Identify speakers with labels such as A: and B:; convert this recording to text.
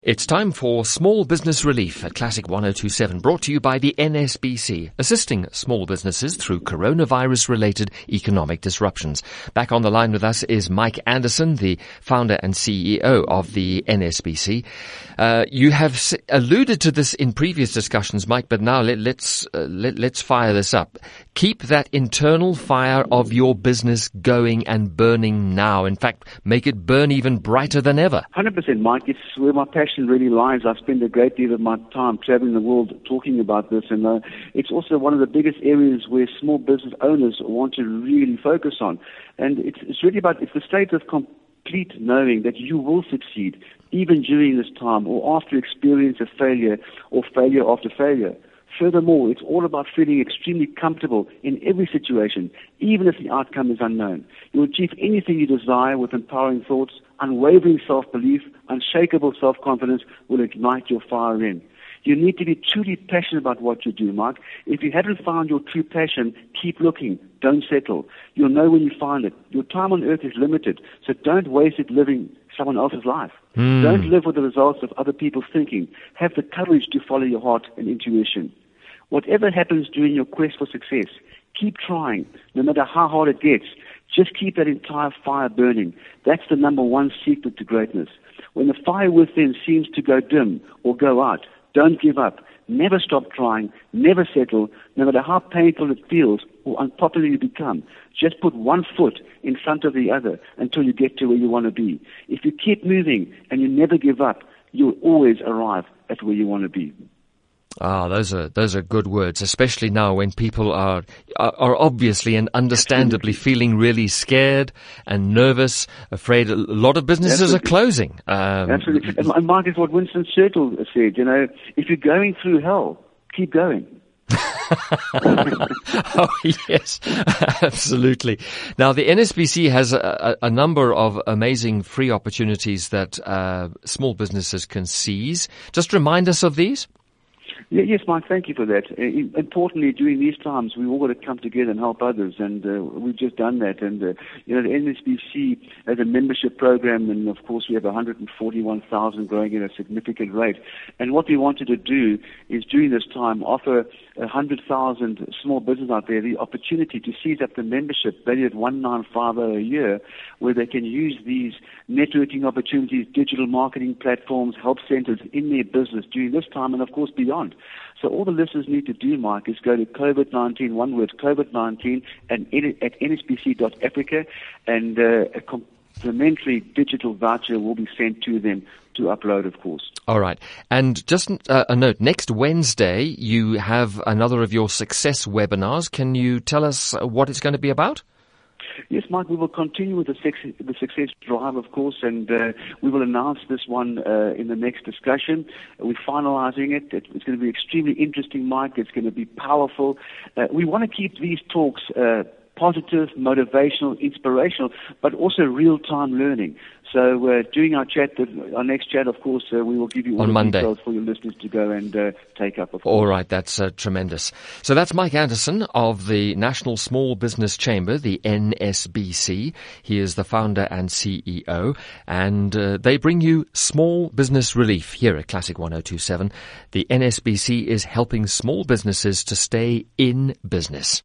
A: It's time for Small Business Relief at Classic 1027, brought to you by the NSBC, assisting small businesses through coronavirus-related economic disruptions. Back on the line with us is Mike Anderson, the founder and CEO of the NSBC. You have alluded to this in previous discussions, Mike, but now let's fire this up. Keep that internal fire of your business going and burning now. In fact, make it burn even brighter than ever.
B: 100%, Mike. It's where my passion really lies. I spend a great deal of my time traveling the world talking about this, and it's also one of the biggest areas where small business owners want to really focus on. And it's really about, it's the state of complete knowing that you will succeed even during this time or after experience of failure or failure after failure. Furthermore, it's all about feeling extremely comfortable in every situation, even if the outcome is unknown. You'll achieve anything you desire with empowering thoughts. Unwavering self-belief, unshakable self-confidence will ignite your fire in. You need to be truly passionate about what you do, Mike. If you haven't found your true passion, keep looking. Don't settle. You'll know when you find it. Your time on earth is limited, so don't waste it living someone else's life. Don't live with the results of other people's thinking. Have the courage to follow your heart and intuition. Whatever happens during your quest for success, keep trying, no matter how hard it gets. Just keep that entire fire burning. That's the number one secret to greatness. When the fire within seems to go dim or go out, don't give up. Never stop trying. Never settle, no matter how painful it feels or unpopular you become. Just put one foot in front of the other until you get to where you want to be. If you keep moving and you never give up, you'll always arrive at where you want to be.
A: Ah, those are good words, especially now when people are obviously and understandably feeling really scared and nervous, afraid. A lot of businesses are closing.
B: Absolutely. And Mark, is what Winston Churchill said, if you're going through hell, keep going.
A: Oh, yes, absolutely. Now, the NSBC has a number of amazing free opportunities that small businesses can seize. Just remind us of these.
B: Yes, Mike, thank you for that. Importantly, during these times, we've all got to come together and help others, and we've just done that. And, the NSBC has a membership program, and, of course, we have 141,000 growing at a significant rate. And what we wanted to do is, during this time, offer 100,000 small businesses out there the opportunity to seize up the membership valued at $1,950 a year, where they can use these networking opportunities, digital marketing platforms, help centers in their business during this time and, of course, beyond. So all the listeners need to do, Mike, is go to COVID-19, one word, COVID-19, and at nsbc.africa, and a complimentary digital voucher will be sent to them to upload, of course.
A: All right. And just a note, next Wednesday you have another of your success webinars. Can you tell us what it's going to be about?
B: Yes, Mike, we will continue with the success drive, of course, and we will announce this one in the next discussion. We're finalizing it. It's going to be extremely interesting, Mike. It's going to be powerful. We want to keep these talks positive, motivational, inspirational, but also real-time learning. So during our next chat, of course, we will give you all the details for your listeners to go and take up. Of course.
A: All right, that's tremendous. So that's Mike Anderson of the National Small Business Chamber, the NSBC. He is the founder and CEO, and they bring you small business relief here at Classic 1027. The NSBC is helping small businesses to stay in business.